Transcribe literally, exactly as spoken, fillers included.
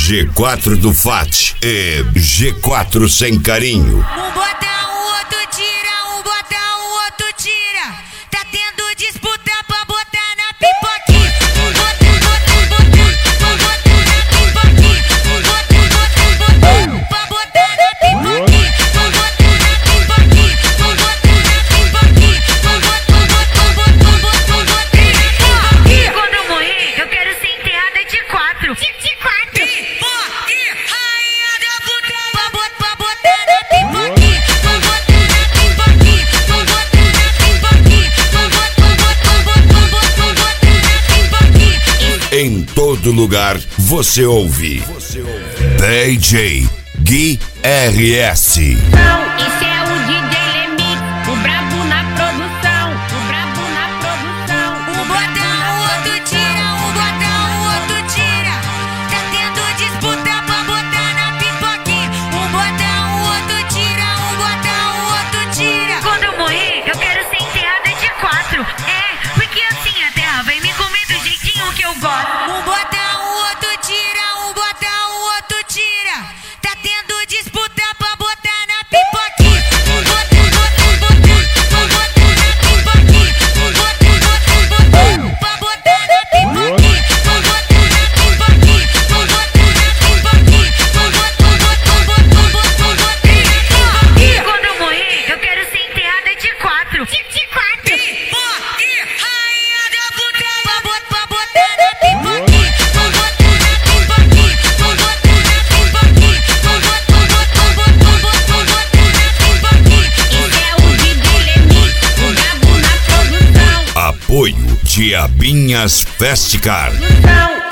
G quatro do Fat e G quatro sem carinho. Um bota, o outro tira, um bota, o outro tira. Tá tendo disputa pra botar na pipoquinha. Um bota, bota, bota, um bota na pipoquinha. Um bota, bota, bota, pra botar na pipoquinha. Um bota na pipoquinha, um bota na pipoquinha. Um bota, bota, bota, um bota, um bota na pipoquinha. E quando eu morrer, eu quero ser enterrada de quatro. De quatro. Pipoque, rainha da puta. Pra botar, pra botar na pipoquinha. Pra botar na pipoquinha. Pra botar na pipoquinha. Pra botar, pra botar, pra botar, pra botar na pipoquinha. Em todo lugar você ouve D J Gui R S. Esse é o D J Lemix, o brabo na produção, o brabo na produção. Um bota, o outro tira, um bota, o outro tira. Tá tendo disputa pra botar na pipoquinha. Um bota, o outro tira, um bota, o outro tira. Quando eu morrer, eu quero ser enterrada de quatro. É, porque assim a terra vai me comer do jeitinho que eu gosto. Um bota, o outro tira, um bota, o outro tira. Tá tendo disputa pra botar na pipoquinha. Um bota, bota, bota, um bota na pipoquinha. Um bota, bota, bota, pra botar na pipoquinha. Um bota na pipoquinha, um bota na pipoquinha. Um bota, bota, bota, um bota, um bota na E pipoquinha. quando eu morrer, eu quero ser enterrada de quatro. De quatro. Pipoque, rainha da puta. Pra botar, pra botar na pipoquinha. Um bota na pipoquinha, um bota na pipoquinha. Um bota, um bota, um bota, um bota, um bota na pipoquinha. Esse é o D J Lemix, o brabo na produção. Apoio Diabinhas Festicar. Produção.